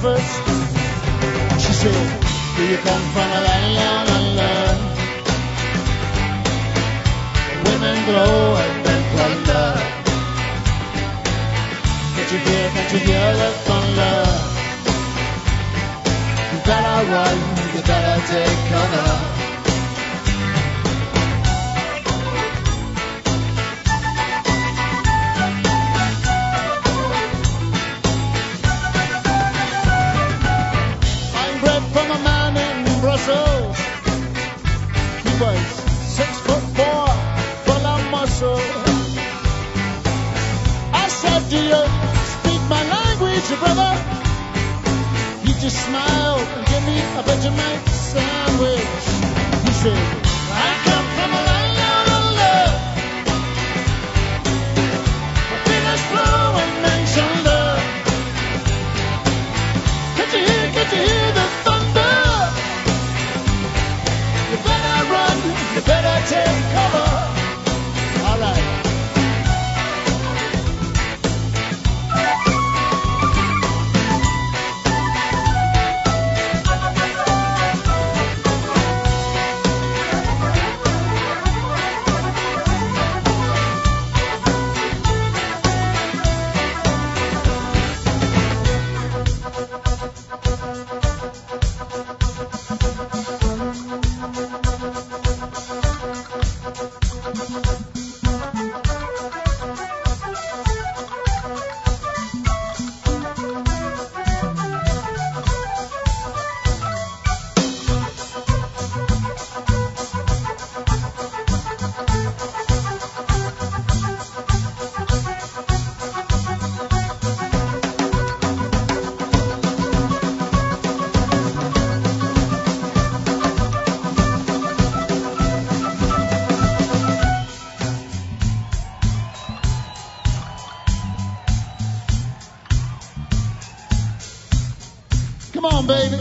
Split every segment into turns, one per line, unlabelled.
breakfast. She said, do you come from a land of love? Women glow and men plunder. Can't you hear the thunder? You better run, you better take cover. Brussels. He was 6'4", full of muscle. I said, do you speak my language, brother? He just smiled and gave me a Vegemite sandwich. He said, I come from a land of love. My fingers flowing and some love. Can't you hear the thunder? You better take cover. All right. Come on, baby.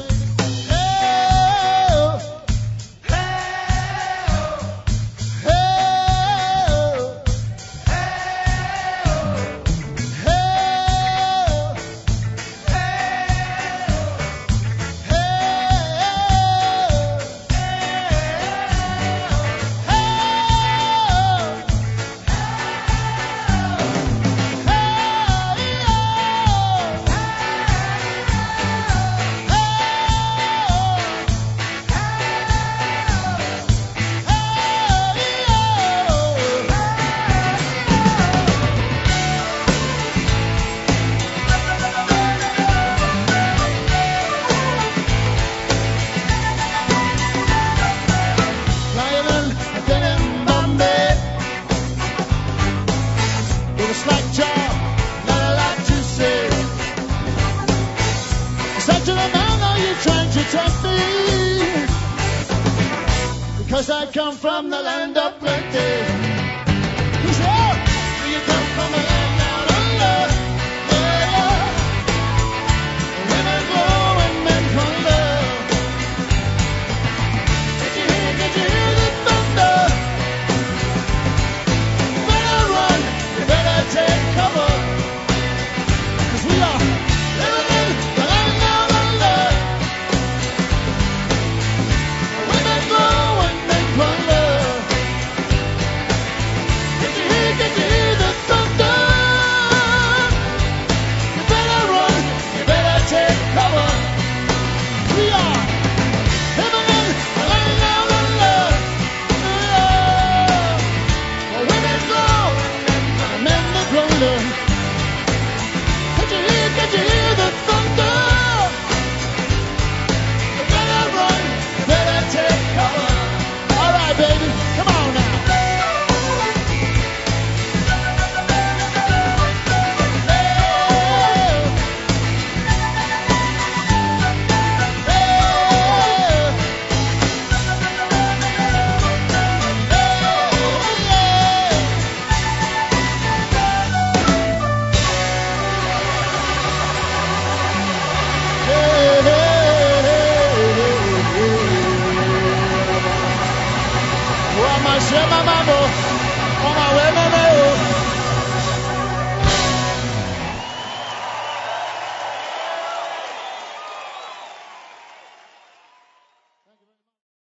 Because I come from the land of plenty. He said, do you come from a land out of love? Yeah. Women glow and men plunder. Did you hear the thunder? You better run, you better take cover. 'Cause we are living in the land of love. Women glow and men plunder. Did you hear the thunder? You better run, you better take cover. We are living in the land of love. Women glow and men plunder. Did you hear the thunder? You better run, you better take cover. All right, baby, come on now. On my way